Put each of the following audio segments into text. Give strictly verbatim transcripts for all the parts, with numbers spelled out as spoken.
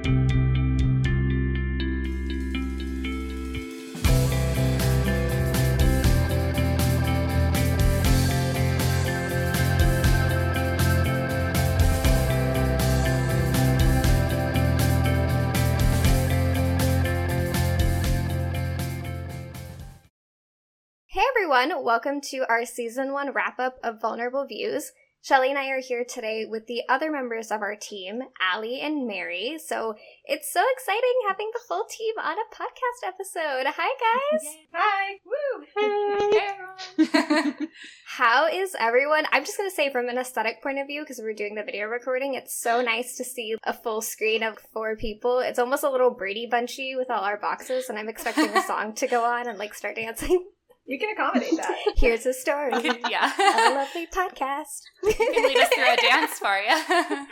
everyone, welcome to our season one wrap-up of Vulnerable Views. Shelly and I are here today with the other members of our team, Allie and Mary. So it's so exciting having the full team on a podcast episode. Hi, guys. Hi. Woo. Hey. Hey, everyone. How is everyone? I'm just going to say from an aesthetic point of view, because we're doing the video recording, it's so nice to see a full screen of four people. It's almost a little Brady Bunchy with all our boxes, and I'm expecting a song to go on and like start dancing. You can accommodate that. Here's a story. Yeah. Of a lovely podcast. You can lead us through a dance, Faria.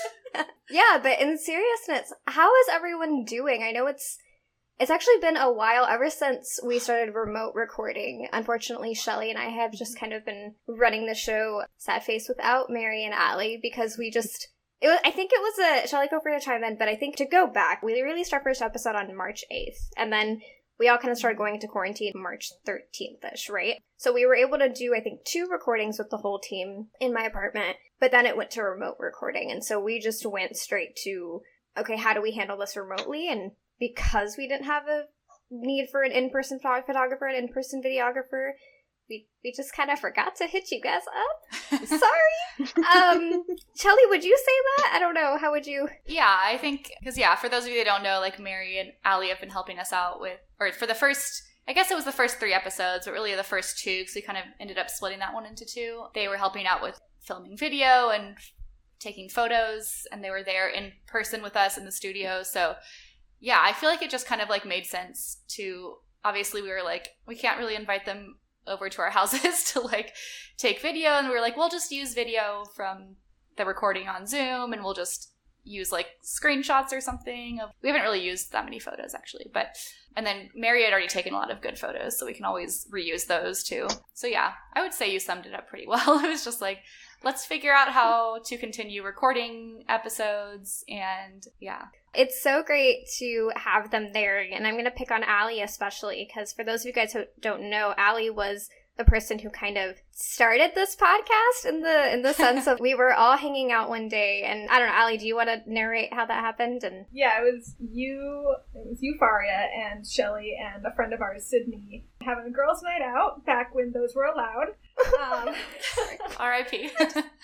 Yeah, but in seriousness, how is everyone doing? I know it's it's actually been a while ever since we started remote recording. Unfortunately, Shelly and I have just kind of been running the show sad face without Mary and Allie because we just it was, I think it was a Shelly, go for a chime in, but I think to go back, we released our first episode on March eighth, and then we all kind of started going into quarantine March thirteenth-ish, right? So we were able to do, I think, two recordings with the whole team in my apartment, but then it went to remote recording. And so we just went straight to, okay, how do we handle this remotely? And because we didn't have a need for an in-person photographer, an in-person videographer, we we just kind of forgot to hit you guys up. Sorry. um, Shelly, would you say that? I don't know. How would you? Yeah, I think, because yeah, for those of you that don't know, like Mary and Allie have been helping us out with, or for the first, I guess it was the first three episodes, but really the first two, because we kind of ended up splitting that one into two. They were helping out with filming video and taking photos, and they were there in person with us in the studio. So yeah, I feel like it just kind of like made sense to, obviously we were like, we can't really invite them over to our houses to like take video, and we were like, we'll just use video from the recording on Zoom, and we'll just use like screenshots or something of, we haven't really used that many photos actually, but, and then Mary had already taken a lot of good photos, so we can always reuse those too. So yeah, I would say you summed it up pretty well. It was just like, let's figure out how to continue recording episodes, and yeah. It's so great to have them there, and I'm going to pick on Allie especially, because for those of you guys who don't know, Allie was the person who kind of started this podcast in the in the sense of we were all hanging out one day, and I don't know, Allie, do you want to narrate how that happened? And yeah, it was you, it was you, Faria, and Shelly, and a friend of ours, Sydney, having a girls' night out back when those were allowed. Um, R I P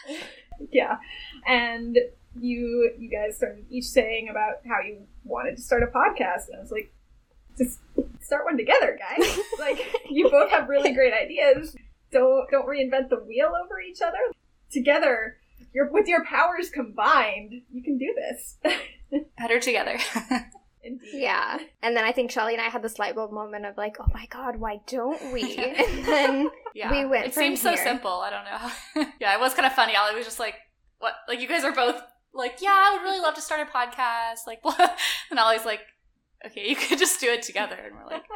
Yeah, and you you guys started each saying about how you wanted to start a podcast, and I was like, just start one together, guys. Like, you both have really great ideas. Don't don't reinvent the wheel over each other. Together, you're, with your powers combined, you can do this. Better together. Indeed. Yeah. And then I think Shelly and I had this light bulb moment of like, oh my god, why don't we? And then yeah. we went It from seems here. so simple. I don't know. Yeah, it was kind of funny. Allie was just like, what? Like, you guys are both like, yeah, I would really love to start a podcast. Like, what? And Ollie's like, okay, you could just do it together. And we're like,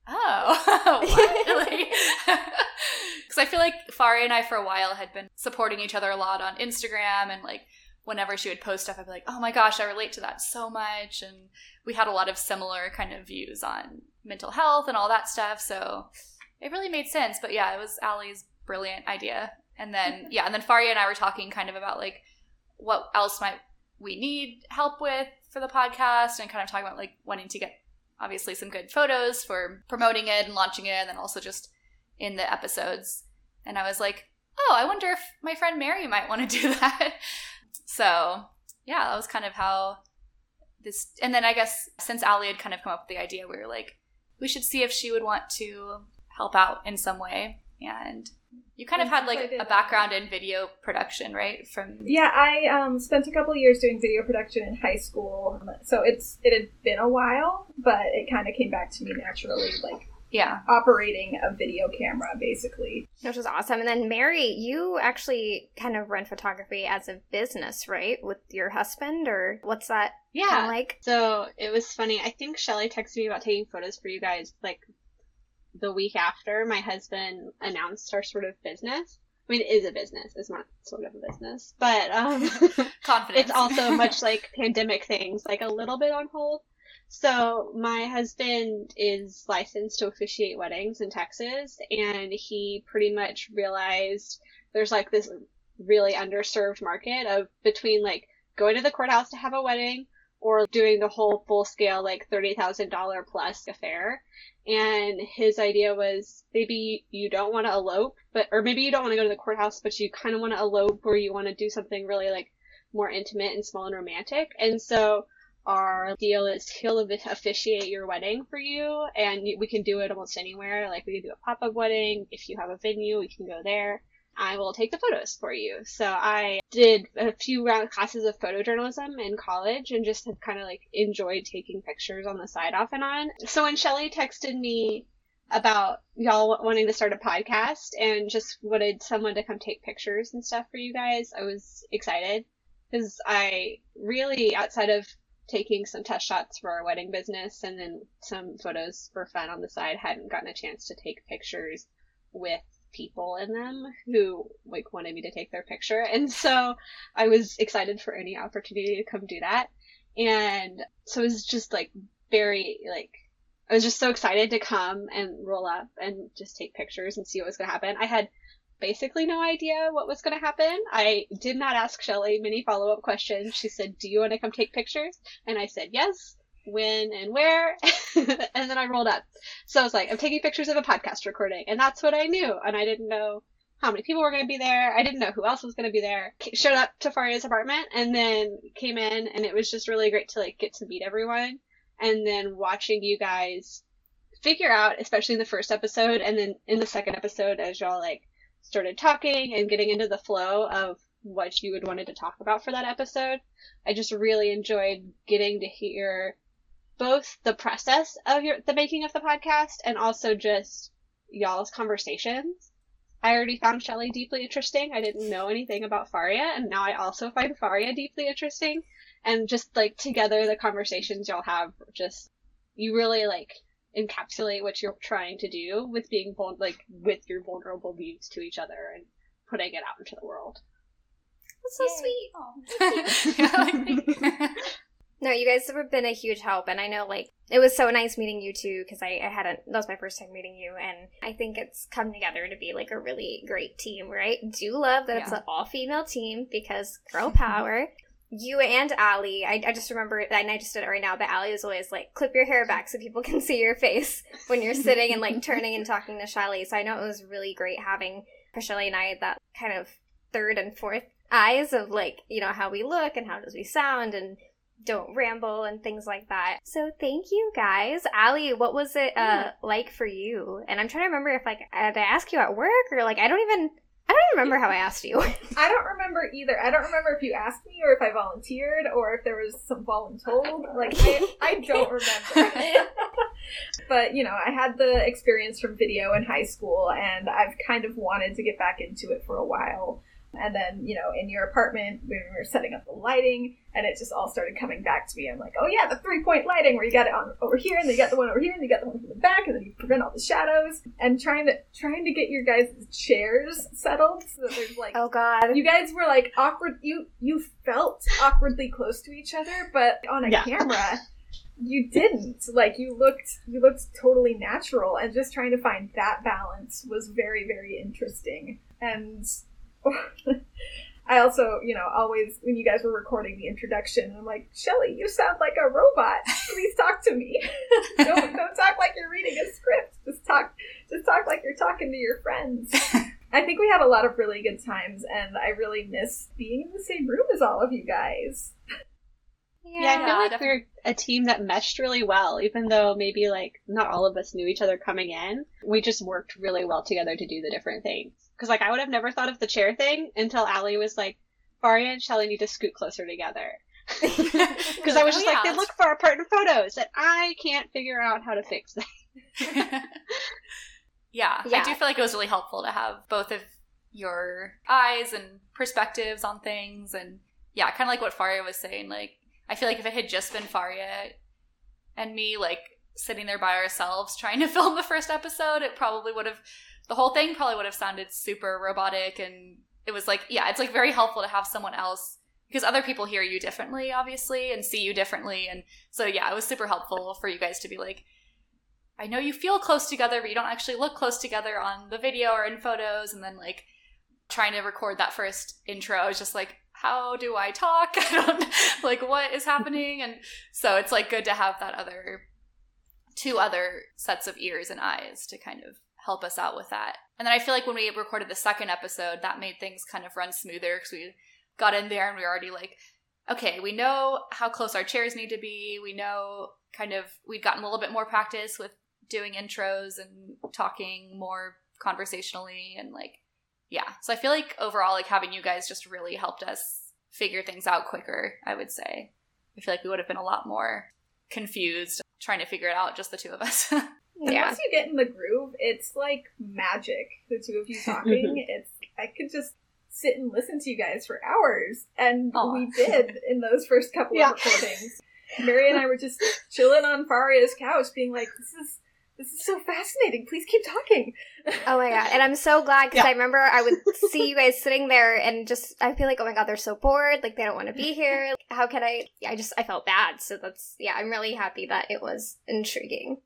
oh, what? Because I feel like Faria and I for a while had been supporting each other a lot on Instagram, and like whenever she would post stuff, I'd be like, oh my gosh, I relate to that so much. And we had a lot of similar kind of views on mental health and all that stuff. So it really made sense. But yeah, it was Allie's brilliant idea. And then, yeah, and then Faria and I were talking kind of about like what else might we need help with for the podcast, and kind of talking about like wanting to get obviously some good photos for promoting it and launching it, and then also just in the episodes. And I was like, oh, I wonder if my friend Mary might want to do that. So yeah, that was kind of how this, and then I guess since Allie had kind of come up with the idea, we were like, we should see if she would want to help out in some way. And you kind of had like a background in video production, right? From yeah, I um, spent a couple of years doing video production in high school, so it's it had been a while, but it kind of came back to me naturally, like yeah, operating a video camera basically, which was awesome. And then Mary, you actually kind of run photography as a business, right? With your husband, or what's that? Yeah, kinda like? So it was funny. I think Shelly texted me about taking photos for you guys like the week after my husband announced our sort of business. I mean, it is a business. It's not sort of a business. But um, Confidence. It's also much like pandemic things, like a little bit on hold. So my husband is licensed to officiate weddings in Texas, and he pretty much realized there's like this really underserved market of between like going to the courthouse to have a wedding or doing the whole full scale like thirty thousand dollars plus affair. And his idea was maybe you don't want to elope, but or maybe you don't want to go to the courthouse, but you kind of want to elope or you want to do something really like more intimate and small and romantic. And so our deal is he'll officiate your wedding for you, and we can do it almost anywhere. Like, we can do a pop-up wedding. If you have a venue, we can go there. I will take the photos for you. So I did a few round classes of photojournalism in college and just have kind of like enjoyed taking pictures on the side off and on. So when Shelly texted me about y'all wanting to start a podcast and just wanted someone to come take pictures and stuff for you guys, I was excited because I really, outside of taking some test shots for our wedding business and then some photos for fun on the side, hadn't gotten a chance to take pictures with people in them who like wanted me to take their picture. And so I was excited for any opportunity to come do that. And so it was just like very like I was just so excited to come and roll up and just take pictures and see what was going to happen. I had basically no idea what was going to happen. I did not ask Shelly many follow-up questions. She said, do you want to come take pictures? And I said, yes. When and where? And then I rolled up. So I was like, I'm taking pictures of a podcast recording. And that's what I knew. And I didn't know how many people were going to be there. I didn't know who else was going to be there. Showed up to Faria's apartment and then came in, and it was just really great to like get to meet everyone. And then watching you guys figure out, especially in the first episode and then in the second episode, as y'all like started talking and getting into the flow of what you had wanted to talk about for that episode, I just really enjoyed getting to hear both the process of your the making of the podcast and also just y'all's conversations. I already found Shelly deeply interesting. I didn't know anything about Faria, and now I also find Faria deeply interesting. And just like together, the conversations y'all have, just you really like encapsulate what you're trying to do with being vul- like with your vulnerable views to each other and putting it out into the world. That's so Yay. sweet. Oh. No, you guys have been a huge help, and I know, like, it was so nice meeting you, too, because I, I hadn't, that was my first time meeting you, and I think it's come together to be, like, a really great team, right? Do love that yeah. it's an all-female team, because girl power. You and Allie, I, I just remember, and I just did it right now, but Allie is always, like, clip your hair back so people can see your face when you're sitting and, like, turning and talking to Shelly, so I know it was really great having, for Shelly and I, that kind of third and fourth eyes of, like, you know, how we look and how does we sound, and don't ramble and things like that. So thank you guys. Allie, what was it uh, like for you? And I'm trying to remember if like did I ask you at work or like I don't even I don't even remember how I asked you. I don't remember either. I don't remember if you asked me or if I volunteered or if there was some voluntold. Like I, I don't remember. But you know, I had the experience from video in high school, and I've kind of wanted to get back into it for a while. And then, you know, in your apartment, when we were setting up the lighting, and it just all started coming back to me. I'm like, oh yeah, the three-point lighting, where you got it on over here, and then you got the one over here, and you got the one from the back, and then you prevent all the shadows. And trying to trying to get your guys' chairs settled so that there's like, oh god, you guys were like awkward. You you felt awkwardly close to each other, but on a yeah. camera, you didn't. Like you looked you looked totally natural, and just trying to find that balance was very very interesting. And I also, you know, always, when you guys were recording the introduction, I'm like, Shelly, you sound like a robot. Please talk to me. don't don't talk like you're reading a script. Just talk, just talk like you're talking to your friends. I think we had a lot of really good times, and I really miss being in the same room as all of you guys. Yeah, yeah I feel like definitely. We're a team that meshed really well, even though maybe, like, not all of us knew each other coming in. We just worked really well together to do the different things. Because, like, I would have never thought of the chair thing until Allie was like, Faria and Shelly need to scoot closer together. Because I was just oh, like, yeah. they look far apart in photos, and I can't figure out how to fix that. yeah, yeah, I do feel like it was really helpful to have both of your eyes and perspectives on things. And, yeah, kind of like what Faria was saying, like, I feel like if it had just been Faria and me, like, sitting there by ourselves trying to film the first episode, it probably would have the whole thing probably would have sounded super robotic, and it was like, yeah, it's like very helpful to have someone else, because other people hear you differently, obviously, and see you differently. And so, yeah, it was super helpful for you guys to be like, I know you feel close together, but you don't actually look close together on the video or in photos. And then, like, trying to record that first intro, I was just like, how do I talk? I don't, like, what is happening? And so it's, like, good to have that other, two other sets of ears and eyes to kind of help us out with that. And then I feel like when we recorded the second episode, that made things kind of run smoother, because we got in there and we were already like, okay, we know how close our chairs need to be. We know kind of, we'd gotten a little bit more practice with doing intros and talking more conversationally, and like, yeah. So I feel like overall, like, having you guys just really helped us figure things out quicker, I would say. I feel like we would have been a lot more confused trying to figure it out, just the two of us. And Yeah. once you get in the groove, it's like magic, the two of you talking. It's I could just sit and listen to you guys for hours, and Aw. we did in those first couple Yeah. of recordings. Mary and I were just chilling on Faria's couch, being like, "This is this is so fascinating. Please keep talking." Oh my god. And I'm so glad, because Yeah. I remember I would see you guys sitting there and just, I feel like, oh my god, they're so bored. Like, they don't want to be here. Like, how can I? I just, I felt bad. So that's, yeah, I'm really happy that it was intriguing.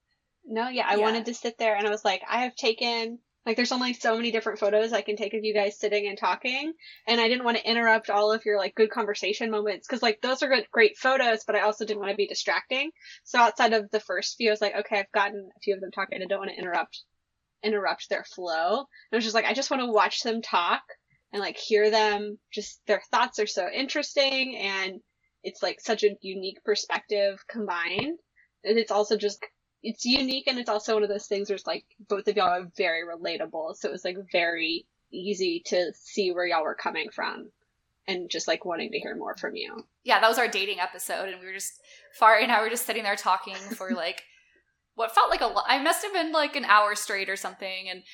No, yeah, I Yeah. wanted to sit there and I was like, I have taken, like, there's only so many different photos I can take of you guys sitting and talking. And I didn't want to interrupt all of your, like, good conversation moments. Cause, like, those are good, great photos, but I also didn't want to be distracting. So outside of the first few, I was like, okay, I've gotten a few of them talking. I don't want to interrupt, interrupt their flow. And I was just like, I just want to watch them talk and, like, hear them. Just, their thoughts are so interesting. And it's, like, such a unique perspective combined. And it's also just, it's unique, and it's also one of those things where it's like both of y'all are very relatable, so it was like very easy to see where y'all were coming from and just like wanting to hear more from you. Yeah, that was our dating episode, and we were just, Fari and I were just sitting there talking for like what felt like a lot. I must have been like an hour straight or something, and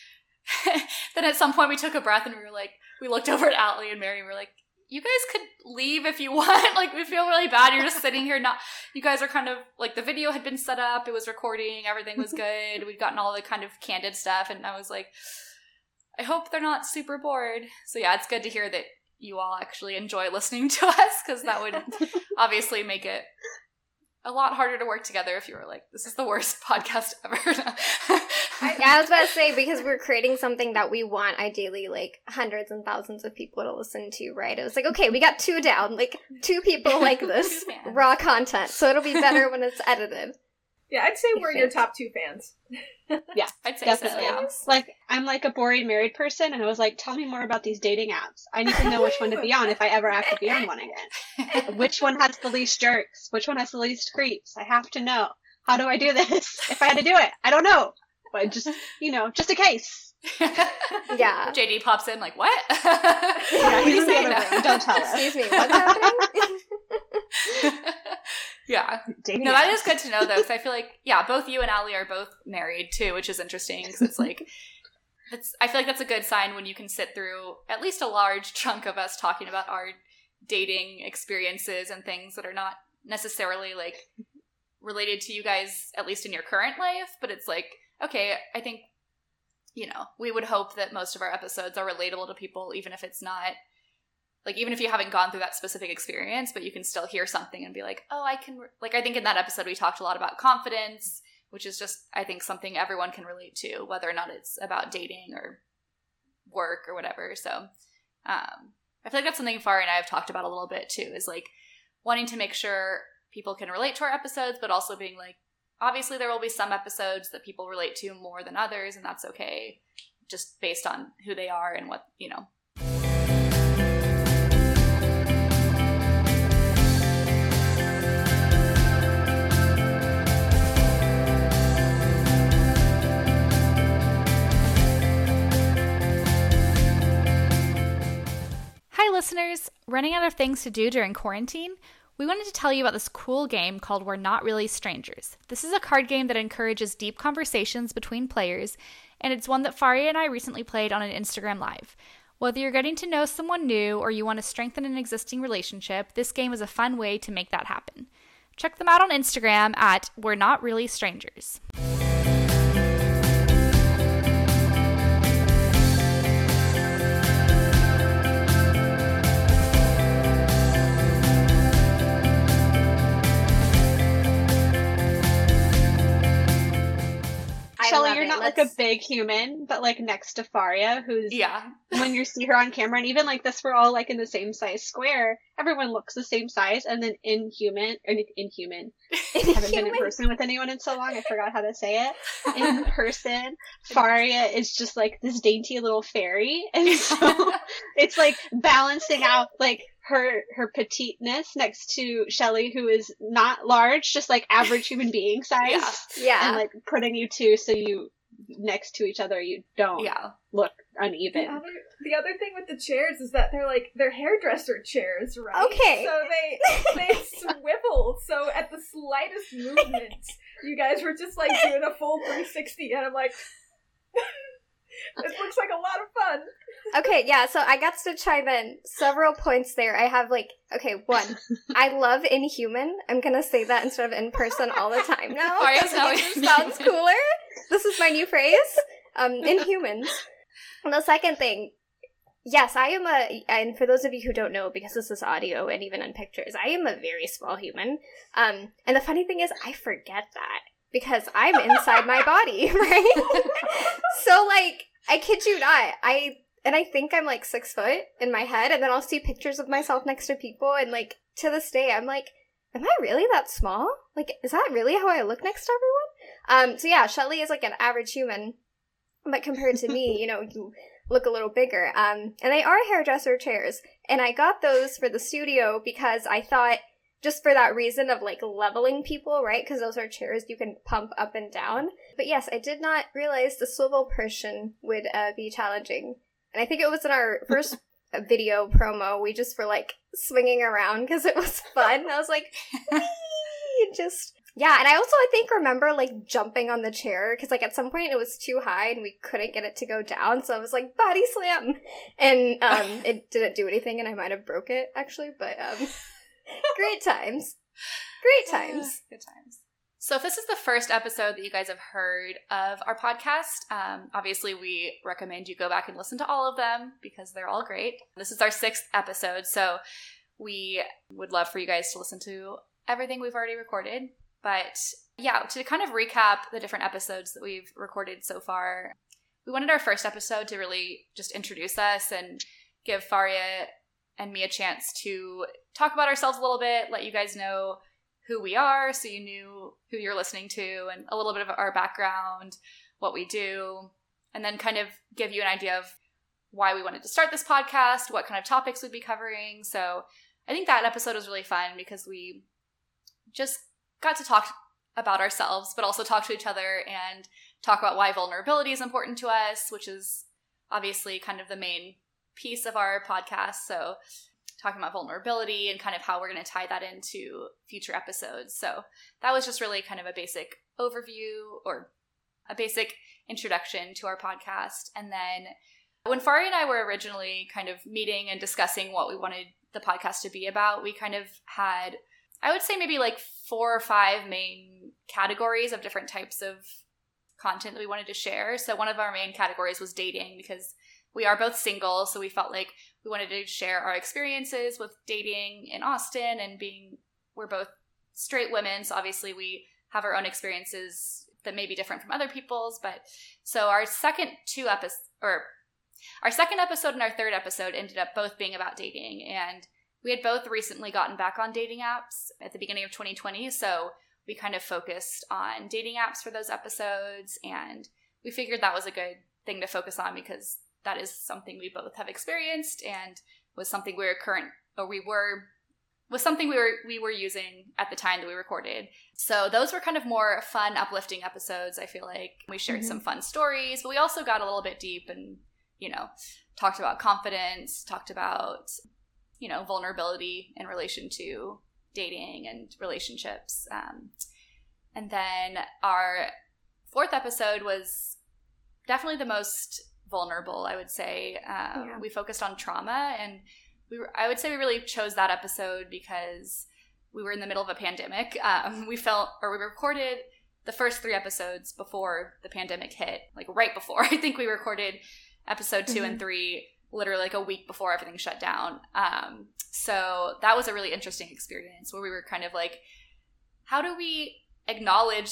then at some point we took a breath and we were like, we looked over at Allie and Mary and we were like, you guys could leave if you want. Like, we feel really bad. You're just sitting here. Not, you guys are kind of like, the video had been set up. It was recording. Everything was good. We'd gotten all the kind of candid stuff. And I was like, I hope they're not super bored. So yeah, it's good to hear that you all actually enjoy listening to us, because that would obviously make it a lot harder to work together if you were like, this is the worst podcast ever. I, I was about to say, because we're creating something that we want ideally like hundreds and thousands of people to listen to, right? It was like, okay, we got two down, like two people like this Two fans. raw content, so it'll be better when it's edited. Yeah, I'd say we're your top two fans. I'd say Definitely. so. Yeah. Like, I'm like a boring married person, and I was like, tell me more about these dating apps. I need to know which one to be on if I ever have to be on one again. Which one has the least jerks? Which one has the least creeps? I have to know. How do I do this? If I had to do it, I don't know. But just, you know, just in case. Yeah. J D pops in like, what? Yeah, What are he's you in the saying? other room. Don't tell us. Excuse me, what's happening? Yeah. Dating No, that apps. is good to know, though, because I feel like, yeah, both you and Allie are both married, too, which is interesting, because it's like, that's, I feel like that's a good sign when you can sit through at least a large chunk of us talking about our dating experiences and things that are not necessarily, like, related to you guys, at least in your current life, but it's like, okay, I think, you know, we would hope that most of our episodes are relatable to people, even if it's not, like, even if you haven't gone through that specific experience, but you can still hear something and be like, oh, I can, re-. like, I think in that episode we talked a lot about confidence, which is just, I think, something everyone can relate to, whether or not it's about dating or work or whatever. So um, I feel like that's something Fari and I have talked about a little bit, too, is, like, wanting to make sure people can relate to our episodes, but also being like, obviously there will be some episodes that people relate to more than others, and that's okay, just based on who they are and what, you know. Hi listeners! Running out of things to do during quarantine? We wanted to tell you about this cool game called We're Not Really Strangers. This is a card game that encourages deep conversations between players, and it's one that Faria and I recently played on an Instagram Live. Whether you're getting to know someone new or you want to strengthen an existing relationship, this game is a fun way to make that happen. Check them out on Instagram at We're Not Really Strangers. not let's... like a big human, but like next to Faria, who's yeah. when you see her on camera, and even like this, we're all like in the same size square. Everyone looks the same size, and then Inhuman or Inhuman. I haven't been in person with anyone in so long. I forgot how to say it. In person, Faria is just like this dainty little fairy, and so it's like balancing out like her her petiteness next to Shelly, who is not large, just like average human being size. Yeah. Yeah. And like putting you two so you next to each other, you don't Yeah. look The uneven. other, the other thing with the chairs is that they're like they're hairdresser chairs, right? Okay. So they they swivel. So at the slightest movement, you guys were just like doing a full three sixty, and I'm like, this looks like a lot of fun. Okay, yeah, so I got to chime in several points there. I have like, okay, one, I love Inhuman. I'm gonna say that instead of in person all the time now. Faria's because now it just Inhuman. sounds cooler. This is my new phrase. Um, Inhumans. And the second thing, yes, I am a, and for those of you who don't know, because this is audio and even in pictures, I am a very small human. Um, and the funny thing is, I forget that because I'm inside my body, right? So, like, I kid you not, I, and I think I'm like six foot in my head, and then I'll see pictures of myself next to people, and like, to this day, I'm like, am I really that small? Like, is that really how I look next to everyone? Um, so yeah, Shelly is like an average human, but compared to me, you know, you look a little bigger. Um, and they are hairdresser chairs, and I got those for the studio because I thought, just for that reason of like leveling people, right? Because those are chairs you can pump up and down. But yes, I did not realize the swivel portion would uh, be challenging. And I think it was in our first video promo, we just were like swinging around because it was fun. I was like, wee! Just, yeah. And I also, I think, remember like jumping on the chair because like at some point it was too high and we couldn't get it to go down. So I was like, body slam. And um, it didn't do anything and I might have broke it actually, but um, great times. Great times. Good times. So if this is the first episode that you guys have heard of our podcast, um, obviously we recommend you go back and listen to all of them because they're all great. This is our sixth episode, so we would love for you guys to listen to everything we've already recorded. But yeah, to kind of recap the different episodes that we've recorded so far, we wanted our first episode to really just introduce us and give Faria and me a chance to talk about ourselves a little bit, let you guys know who we are, so you knew who you're listening to, and a little bit of our background, what we do, and then kind of give you an idea of why we wanted to start this podcast, what kind of topics we'd be covering. So I think that episode was really fun because we just got to talk about ourselves, but also talk to each other and talk about why vulnerability is important to us, which is obviously kind of the main piece of our podcast. So talking about vulnerability and kind of how we're going to tie that into future episodes. So that was just really kind of a basic overview or a basic introduction to our podcast. And then when Faria and I were originally kind of meeting and discussing what we wanted the podcast to be about, we kind of had, I would say maybe like four or five main categories of different types of content that we wanted to share. So one of our main categories was dating because we are both single, so we felt like we wanted to share our experiences with dating in Austin and being, we're both straight women, so obviously we have our own experiences that may be different from other people's. But so our second two episodes, or our second episode and our third episode ended up both being about dating, and we had both recently gotten back on dating apps at the beginning of twenty twenty, so we kind of focused on dating apps for those episodes, and we figured that was a good thing to focus on because that is something we both have experienced and was something we were current or we were was something we were we were using at the time that we recorded. So those were kind of more fun, uplifting episodes. I feel like we shared mm-hmm. some fun stories, but we also got a little bit deep and, you know, talked about confidence, talked about, you know, vulnerability in relation to dating and relationships. Um, and then our fourth episode was definitely the most vulnerable, I would say. Um, yeah. We focused on trauma, and we were, I would say we really chose that episode because we were in the middle of a pandemic. Um, we felt, or we recorded the first three episodes before the pandemic hit, like right before. I think we recorded episode two mm-hmm. and three literally like a week before everything shut down. Um, so that was a really interesting experience where we were kind of like, how do we acknowledge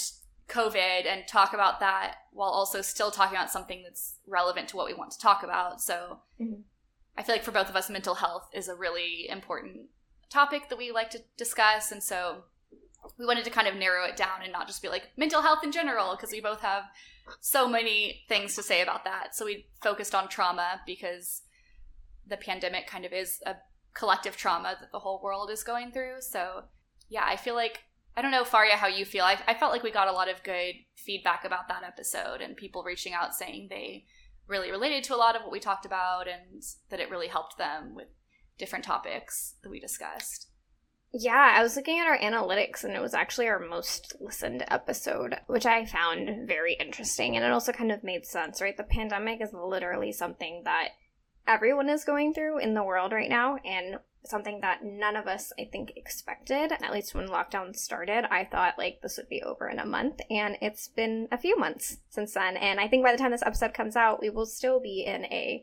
COVID and talk about that while also still talking about something that's relevant to what we want to talk about. So mm-hmm. I feel like for both of us, mental health is a really important topic that we like to discuss. And so we wanted to kind of narrow it down and not just be like mental health in general, because we both have so many things to say about that. So we focused on trauma because the pandemic kind of is a collective trauma that the whole world is going through. So yeah, I feel like, I don't know, Faria, how you feel. I, I felt like we got a lot of good feedback about that episode and people reaching out saying they really related to a lot of what we talked about and that it really helped them with different topics that we discussed. Yeah, I was looking at our analytics and it was actually our most listened episode, which I found very interesting. And it also kind of made sense, right? The pandemic is literally something that everyone is going through in the world right now, and something that none of us, I think, expected. At least when lockdown started, I thought, like, this would be over in a month, and it's been a few months since then. And I think by the time this episode comes out, we will still be in a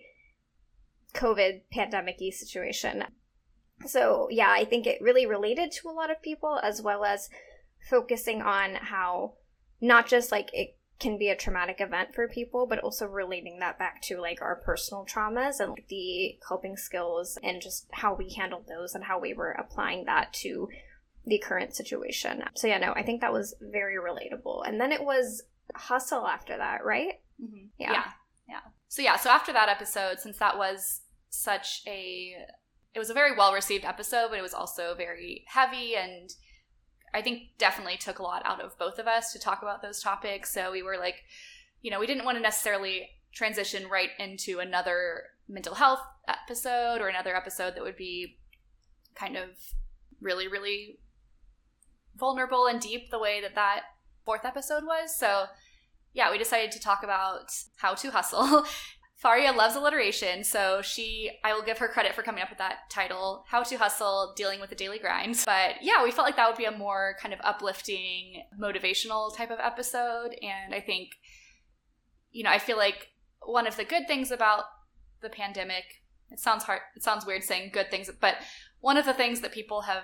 COVID pandemic-y situation. So, yeah, I think it really related to a lot of people, as well as focusing on how not just, like, it can be a traumatic event for people, but also relating that back to, like, our personal traumas and like, the coping skills and just how we handled those and how we were applying that to the current situation. So, yeah, no, I think that was very relatable. And then it was hustle after that, right? Mm-hmm. Yeah. yeah. Yeah. So, yeah, so after that episode, since that was such a... It was a very well-received episode, but it was also very heavy and I think definitely took a lot out of both of us to talk about those topics. So we were like, you know, we didn't want to necessarily transition right into another mental health episode or another episode that would be kind of really, really vulnerable and deep the way that that fourth episode was. So yeah, we decided to talk about how to hustle. Faria loves alliteration, so she, I will give her credit for coming up with that title, How to Hustle, Dealing with the Daily Grind. But yeah, we felt like that would be a more kind of uplifting, motivational type of episode. And I think, you know, I feel like one of the good things about the pandemic, it sounds hard, it sounds weird saying good things, but one of the things that people have,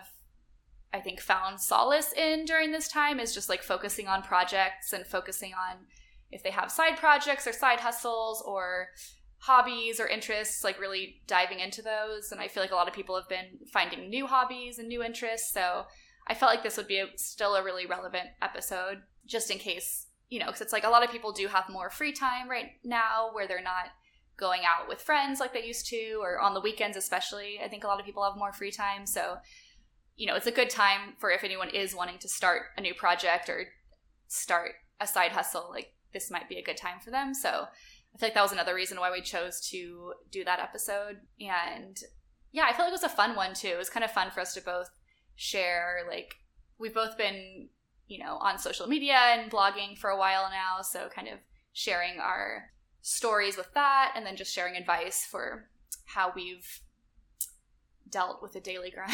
I think, found solace in during this time is just like focusing on projects and focusing on if they have side projects or side hustles or hobbies or interests, like really diving into those. And I feel like a lot of people have been finding new hobbies and new interests. So I felt like this would be a, still a really relevant episode just in case, you know, because it's like a lot of people do have more free time right now where they're not going out with friends like they used to, or on the weekends especially. I think a lot of people have more free time. So, you know, it's a good time for if anyone is wanting to start a new project or start a side hustle, like this might be a good time for them. So I feel like that was another reason why we chose to do that episode. And yeah, I feel like it was a fun one too. It was kind of fun for us to both share, like we've both been, you know, on social media and blogging for a while now. So kind of sharing our stories with that and then just sharing advice for how we've dealt with the daily grind.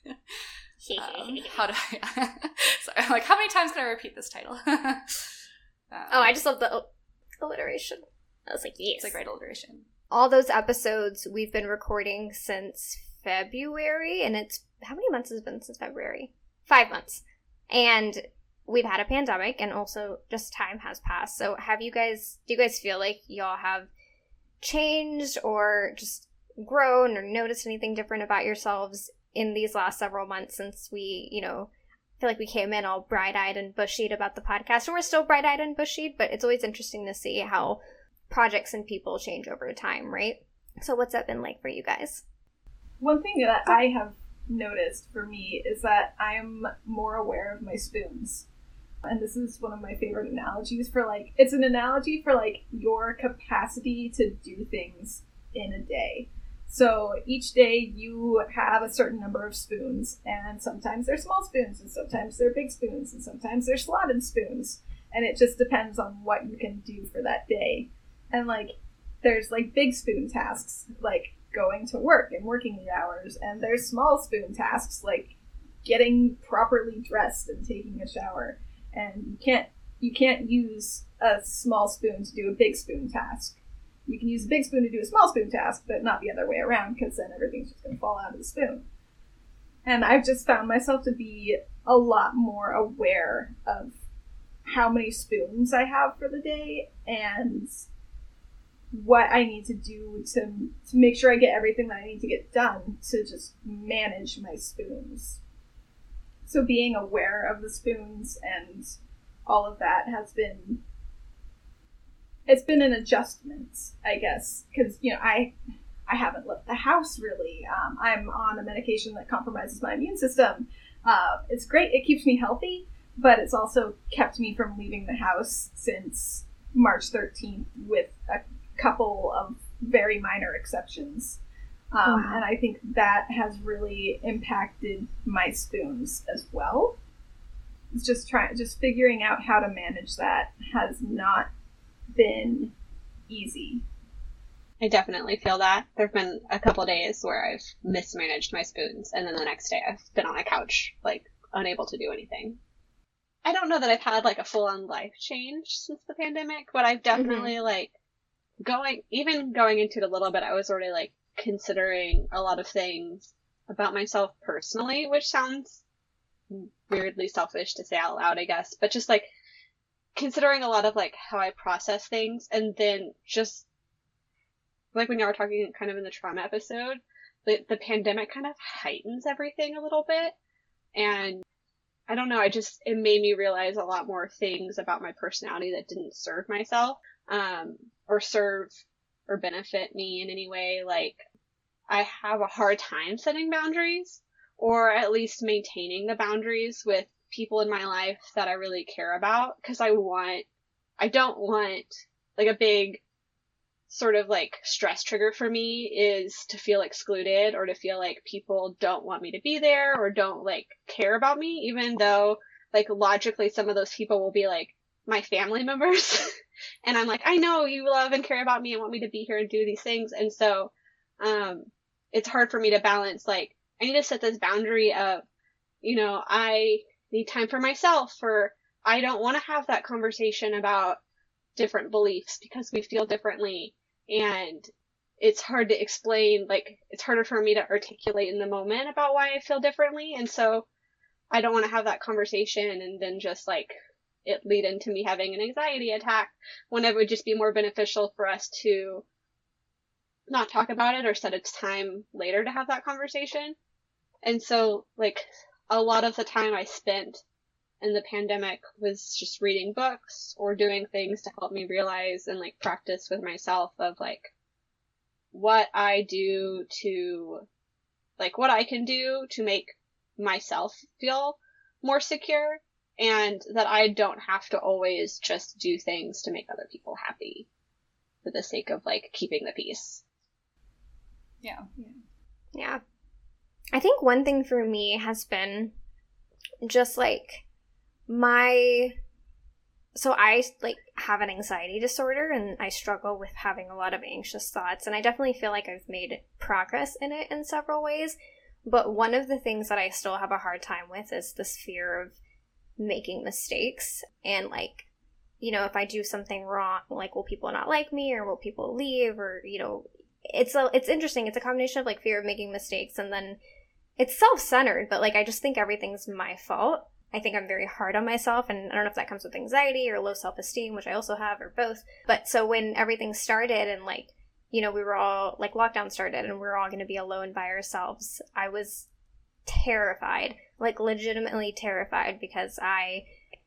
um, how do I, sorry, I'm like, how many times can I repeat this title? Um, oh, I just love the alliteration. I was like, yes. It's a great alliteration. All those episodes we've been recording since February, and it's, how many months has it been since February? Five months. And we've had a pandemic, and also just time has passed. So have you guys, do you guys feel like y'all have changed or just grown or noticed anything different about yourselves in these last several months since we, you know, I feel like we came in all bright-eyed and bushy-eyed about the podcast, and we're still bright-eyed and bushy-eyed, but it's always interesting to see how projects and people change over time, right? So what's that been like for you guys? One thing that I have noticed for me is that I'm more aware of my spoons. And this is one of my favorite analogies for, like, it's an analogy for, like, your capacity to do things in a day. So each day you have a certain number of spoons, and sometimes they're small spoons, and sometimes they're big spoons, and sometimes they're slotted spoons. And it just depends on what you can do for that day. And, like, there's, like, big spoon tasks, like going to work and working eight hours. And there's small spoon tasks, like getting properly dressed and taking a shower. And you can't, you can't use a small spoon to do a big spoon task. You can use a big spoon to do a small spoon task, but not the other way around, because then everything's just going to fall out of the spoon. And I've just found myself to be a lot more aware of how many spoons I have for the day and what I need to do to to make sure I get everything that I need to get done to just manage my spoons. So being aware of the spoons and all of that has been, it's been an adjustment, I guess, because, you know, I I haven't left the house really. Um, I'm on a medication that compromises my immune system. Uh, it's great. It keeps me healthy, but it's also kept me from leaving the house since March thirteenth with a couple of very minor exceptions. Um, wow. And I think that has really impacted my spoons as well. It's just trying, just figuring out how to manage that has not been easy. I definitely feel that. There have been a couple days where I've mismanaged my spoons, and then the next day I've been on a couch, like, unable to do anything. I don't know that I've had, like, a full-on life change since the pandemic, but I've definitely, mm-hmm. like, going, even going into it a little bit, I was already, like, considering a lot of things about myself personally, which sounds weirdly selfish to say out loud, I guess, but just, like, considering a lot of, like, how I process things, and then just, like, when you were talking kind of in the trauma episode, the, the pandemic kind of heightens everything a little bit, and I don't know, I just, it made me realize a lot more things about my personality that didn't serve myself, um, or serve or benefit me in any way. Like, I have a hard time setting boundaries, or at least maintaining the boundaries with people in my life that I really care about, because I want, I don't want, like, a big sort of, like, stress trigger for me is to feel excluded, or to feel like people don't want me to be there, or don't, like, care about me, even though, like, logically some of those people will be, like, my family members. And I'm like, I know you love and care about me and want me to be here and do these things. And so, um, it's hard for me to balance, like, I need to set this boundary of, you know, I need time for myself, or I don't want to have that conversation about different beliefs because we feel differently. And it's hard to explain, like, it's harder for me to articulate in the moment about why I feel differently. And so I don't want to have that conversation and then just, like, it lead into me having an anxiety attack, when it would just be more beneficial for us to not talk about it or set a time later to have that conversation. And so, like, a lot of the time I spent in the pandemic was just reading books or doing things to help me realize and, like, practice with myself of, like, what I do to, like, what I can do to make myself feel more secure, and that I don't have to always just do things to make other people happy for the sake of, like, keeping the peace. Yeah. Yeah. Yeah. I think one thing for me has been just, like, my, so I, like, have an anxiety disorder, and I struggle with having a lot of anxious thoughts, and I definitely feel like I've made progress in it in several ways, but one of the things that I still have a hard time with is this fear of making mistakes, and, like, you know, if I do something wrong, like, will people not like me, or will people leave, or, you know, it's a, it's interesting, it's a combination of, like, fear of making mistakes, and then it's self-centered, but, like, I just think everything's my fault. I think I'm very hard on myself, and I don't know if that comes with anxiety or low self-esteem, which I also have, or both. But so when everything started, and, like, you know, we were all, like, lockdown started, and we were all going to be alone by ourselves, I was terrified, like, legitimately terrified, because I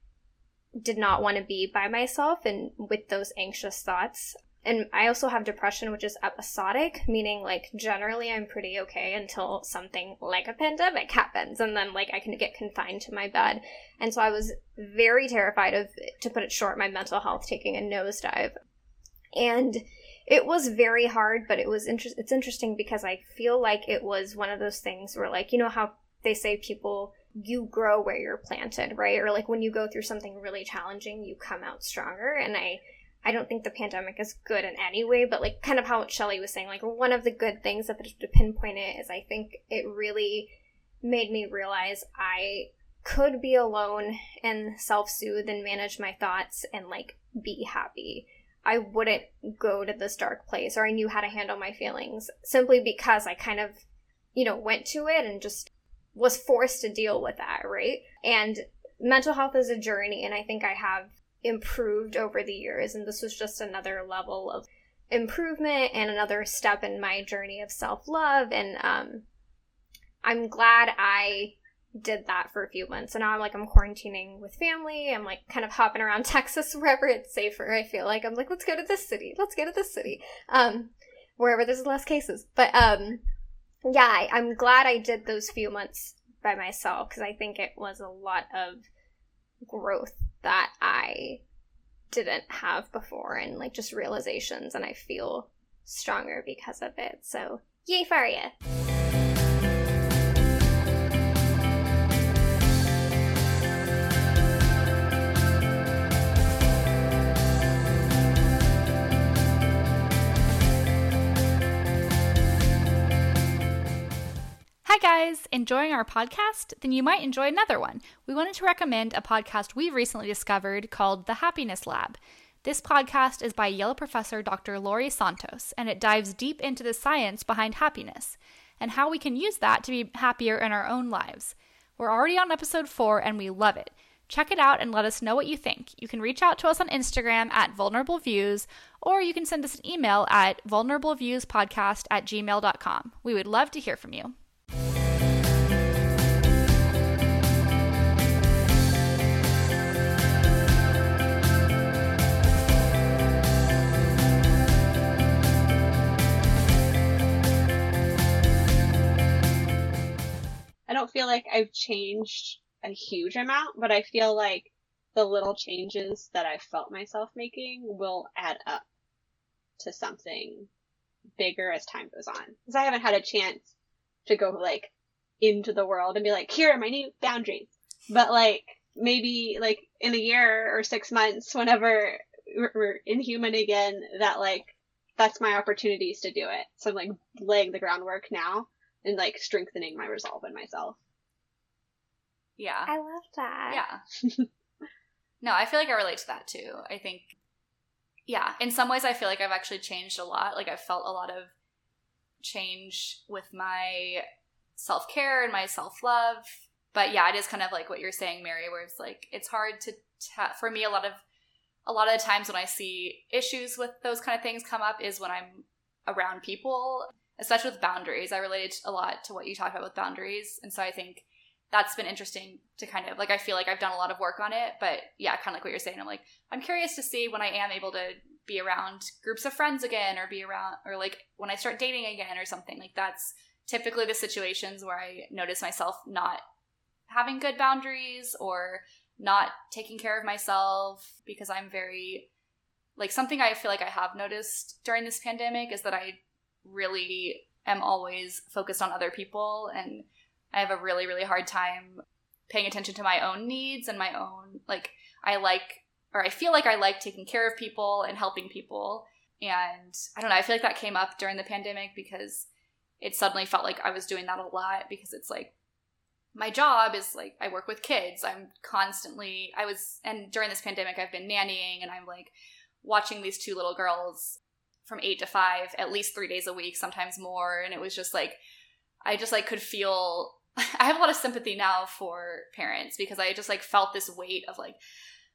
did not want to be by myself and with those anxious thoughts. And I also have depression, which is episodic, meaning, like, generally I'm pretty okay until something like a pandemic happens, and then, like, I can get confined to my bed. And so I was very terrified of, to put it short, my mental health taking a nosedive. And it was very hard, but it was inter- it's interesting because I feel like it was one of those things where, like, you know how they say people, you grow where you're planted, right? Or, like, when you go through something really challenging, you come out stronger. And I I don't think the pandemic is good in any way, but, like, kind of how Shelley was saying, like, one of the good things, if I to pinpoint it, is I think it really made me realize I could be alone and self-soothe and manage my thoughts and, like, be happy. I wouldn't go to this dark place, or I knew how to handle my feelings, simply because I kind of, you know, went to it and just was forced to deal with that, right? And mental health is a journey, and I think I have improved over the years, and this was just another level of improvement and another step in my journey of self-love. And um, I'm glad I did that for a few months. And now I'm like, I'm quarantining with family. I'm like kind of hopping around Texas wherever it's safer. I feel like I'm like, let's go to this city. Let's go to this city. Um, wherever there's less cases. But um, yeah, I, I'm glad I did those few months by myself, because I think it was a lot of growth that I didn't have before, and like just realizations, and I feel stronger because of it. So yay for ya. Hi guys, enjoying our podcast? Then you might enjoy another one. We wanted to recommend a podcast we've recently discovered called The Happiness Lab. This podcast is by Yale professor Doctor Laurie Santos, and it dives deep into the science behind happiness and how we can use that to be happier in our own lives. We're already on episode four and we love it. Check it out and let us know what you think. You can reach out to us on Instagram at Vulnerable Views, or you can send us an email at vulnerableviewspodcast at gmail dot com. We would love to hear from you. I don't feel like I've changed a huge amount, but I feel like the little changes that I felt myself making will add up to something bigger as time goes on. Because I haven't had a chance to go like into the world and be like, here are my new boundaries. But like maybe like in a year or six months, whenever we're inhuman again, that like that's my opportunities to do it. So I'm like laying the groundwork now and like strengthening my resolve in myself. Yeah. I love that. Yeah. No, I feel like I relate to that too. I think, yeah, in some ways I feel like I've actually changed a lot. Like I've felt a lot of change with my self-care and my self-love. But yeah, it is kind of like what you're saying, Mary, where it's like, it's hard to, ta- for me, a lot of, a lot of the times when I see issues with those kind of things come up is when I'm around people, especially with boundaries. I related a lot to what you talked about with boundaries. And so I think that's been interesting to kind of, like, I feel like I've done a lot of work on it. But yeah, kind of like what you're saying. I'm like, I'm curious to see when I am able to be around groups of friends again, or be around, or like when I start dating again or something. Like that's typically the situations where I notice myself not having good boundaries or not taking care of myself, because I'm very, like, something I feel like I have noticed during this pandemic is that I really am always focused on other people, and I have a really, really hard time paying attention to my own needs and my own, like, I like, or I feel like I like taking care of people and helping people. And I don't know, I feel like that came up during the pandemic because it suddenly felt like I was doing that a lot, because it's like, my job is like, I work with kids. I'm constantly, I was, and during this pandemic, I've been nannying, and I'm like watching these two little girls from eight to five, at least three days a week, sometimes more. And it was just like, I just like could feel, I have a lot of sympathy now for parents, because I just like felt this weight of like,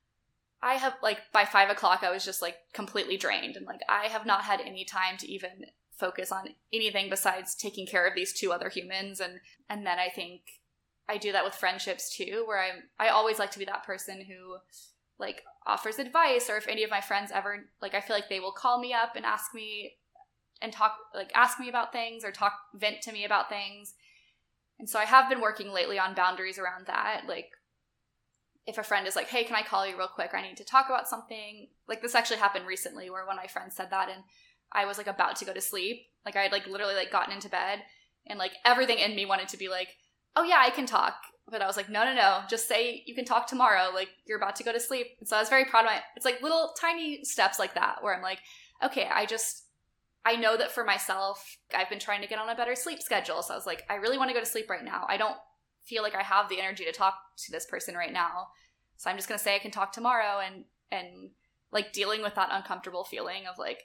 I have like by five o'clock, I was just like completely drained. And like, I have not had any time to even focus on anything besides taking care of these two other humans. And, and then I think I do that with friendships too, where I'm, I always like to be that person who like offers advice, or if any of my friends ever, like, I feel like they will call me up and ask me and talk, like ask me about things, or talk, vent to me about things. And so I have been working lately on boundaries around that. Like if a friend is like, hey, can I call you real quick? I need to talk about something. Like this actually happened recently where one of my friends said that, and I was like about to go to sleep. Like I had like literally like gotten into bed, and like everything in me wanted to be like, oh yeah, I can talk. But I was like, no, no, no, just say you can talk tomorrow. Like you're about to go to sleep. And so I was very proud of my, it's like little tiny steps like that where I'm like, okay, I just, I know that for myself, I've been trying to get on a better sleep schedule. So I was like, I really want to go to sleep right now. I don't feel like I have the energy to talk to this person right now. So I'm just going to say I can talk tomorrow, and, and like dealing with that uncomfortable feeling of like,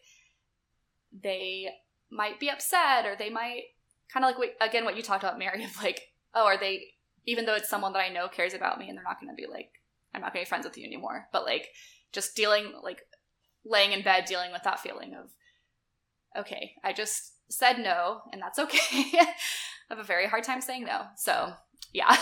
they might be upset, or they might kind of like, what, again, what you talked about, Mary, of like, oh, are they even though it's someone that I know cares about me and they're not going to be like, I'm not going to be friends with you anymore. But like just dealing, like laying in bed, dealing with that feeling of, okay, I just said no and that's okay. I have a very hard time saying no. So yeah.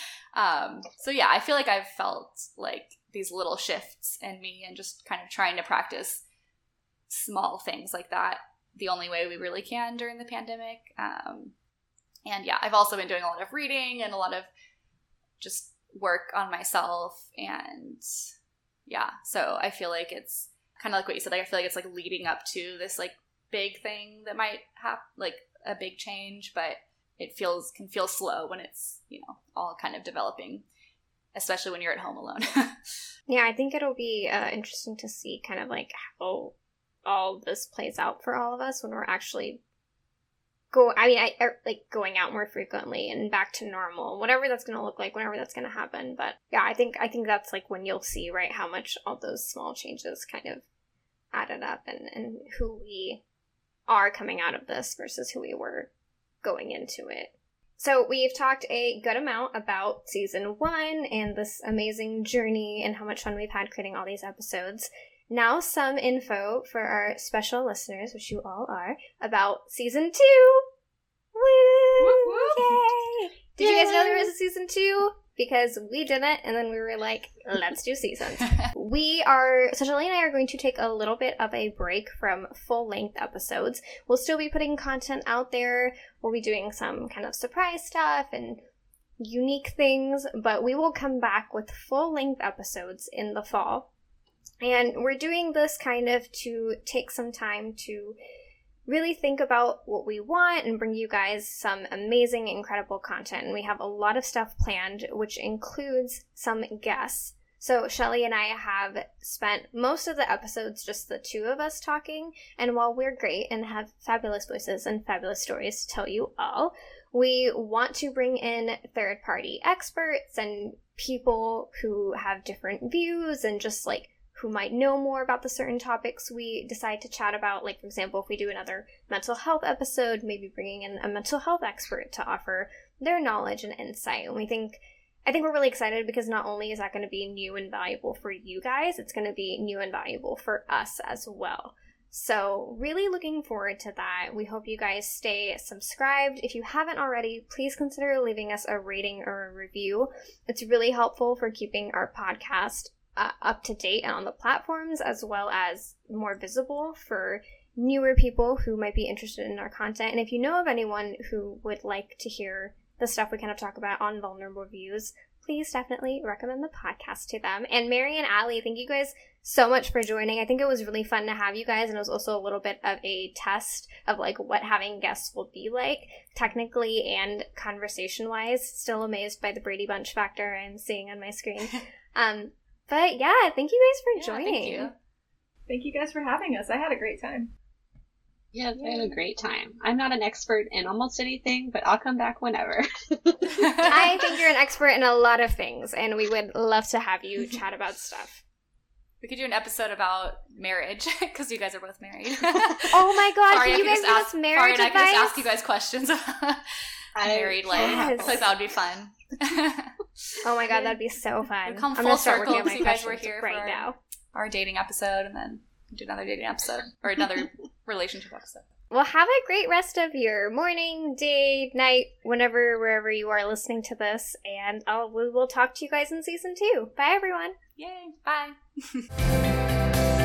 um, so yeah, I feel like I've felt like these little shifts in me and just kind of trying to practice small things like that the only way we really can during the pandemic. Um, and yeah, I've also been doing a lot of reading and a lot of just work on myself. And yeah, so I feel like it's kind of like what you said. Like, I feel like it's like leading up to this like big thing that might have like a big change, but it feels can feel slow when it's, you know, all kind of developing, especially when you're at home alone. Yeah, I think it'll be uh, interesting to see kind of like how all this plays out for all of us when we're actually go. I mean, I er, like going out more frequently and back to normal, whatever that's going to look like, whenever that's going to happen. But yeah, I think I think that's like when you'll see, right, how much all those small changes kind of added up, and and who we are coming out of this versus who we were going into it. So we've talked a good amount about season one and this amazing journey and how much fun we've had creating all these episodes. Now some info for our special listeners, which you all are, about season two. Woo! Whoop, whoop. Yay! Did Yay! you guys know there was a season two? Because we didn't, and then we were like, let's do seasons. We are, so Shelly and I are going to take a little bit of a break from full-length episodes. We'll still be putting content out there. We'll be doing some kind of surprise stuff and unique things, but we will come back with full-length episodes in the fall. And we're doing this kind of to take some time to really think about what we want and bring you guys some amazing, incredible content. And we have a lot of stuff planned, which includes some guests. So Shelly and I have spent most of the episodes just the two of us talking. And while we're great and have fabulous voices and fabulous stories to tell you all, we want to bring in third-party experts and people who have different views and just like who might know more about the certain topics we decide to chat about. Like, for example, if we do another mental health episode, maybe bringing in a mental health expert to offer their knowledge and insight. And we think, I think we're really excited because not only is that going to be new and valuable for you guys, it's going to be new and valuable for us as well. So really looking forward to that. We hope you guys stay subscribed. If you haven't already, please consider leaving us a rating or a review. It's really helpful for keeping our podcast Uh, up to date and on the platforms, as well as more visible for newer people who might be interested in our content. And if you know of anyone who would like to hear the stuff we kind of talk about on Vulnerable Views, please definitely recommend the podcast to them. And Mary and Allie, thank you guys so much for joining. I think it was really fun to have you guys, and it was also a little bit of a test of like what having guests will be like, technically and conversation-wise. Still amazed by the Brady Bunch factor I'm seeing on my screen. Um, But yeah, thank you guys for Yeah, joining. thank you. Thank you guys for having us. I had a great time. Yes, I had a great time. I'm not an expert in almost anything, but I'll come back whenever. I think you're an expert in a lot of things, and we would love to have you chat about stuff. We could do an episode about marriage because you guys are both married. Oh my god, Sorry, can I you could guys just give ask- us marriage Sorry, and I advice? can just ask you guys questions about I- married life. Yes. I feel like that would be fun. Oh my god, that'd be so fun. We've come I'm full gonna start circle working on my because you guys were questions here right for now. our dating episode, and then do another dating episode or another relationship episode. Well, have a great rest of your morning, day, night, whenever, wherever you are listening to this, and I'll, we will talk to you guys in season two. Bye, everyone. Yay! Bye.